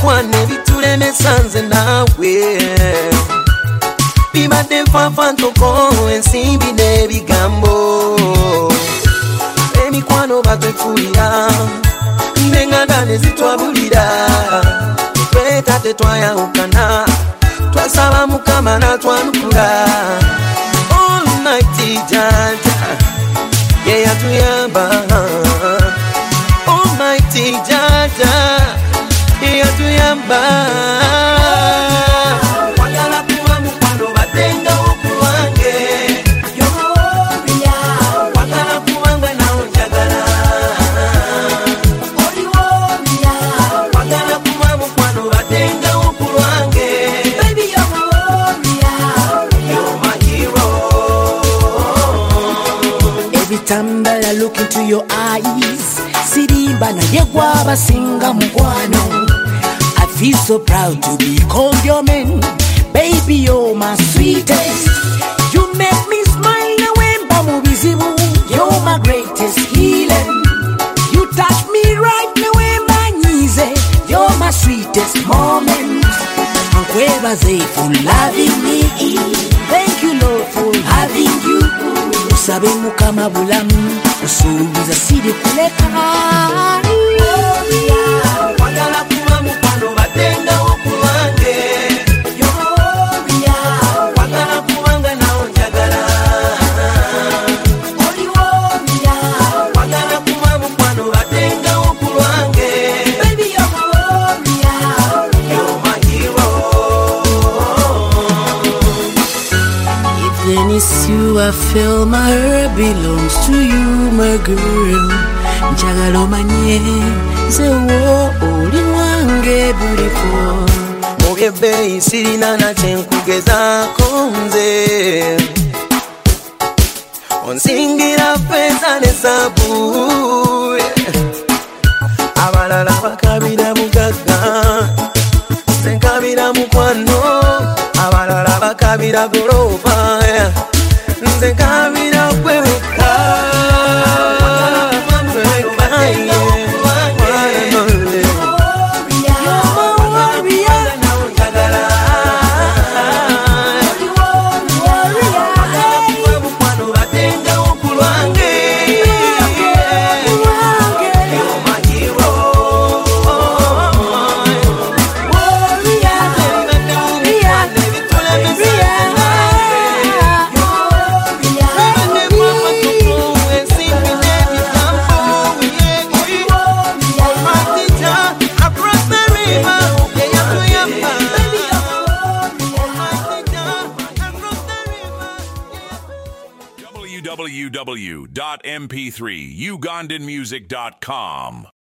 kwane bitulemesa nze naawe bibadde nfanfa ntoko ensimbi n'ebigambo emikwano batwefuulira n'enganda ne zitwabulira tweta tetwayawukana twasaba mukama n'atwanukula Almighty Jaja yeyatuyamba Almighty Jaja yeyatuyamba wagala kuba mukwano batenga okulwange wagala kubanga nawe njagala wagala kuba mukwano batenga okulwange every time that I look into your eyes sirimba naye gwabasinga mukwano I feel so proud to be called your man baby you're my sweetest you make me smile nawemba mu bizibu you're my greatest healing you touch me right nawemba nyize you're my sweetest moment nkwebaze for loving me thank you Lord for having you usabe mukama bulamu usuubiza siri kuleka wagala kuba mukwano batenga okulwange wagala kubanga nawe njagala wagala kuba mukwano batenga okulwange you're my hero if any issue I feel my heart belongs to you my girl njagala omanye nze wo oli wange beautiful mubyebbeeyi sirina na kyenkugezaako nze onsingira ffeeza ne zaabu abalala bakabira bugagga nze nkabira mukwano abalala bakabira golooba nze nkabira kweweka www.mp3ugandanmusic.com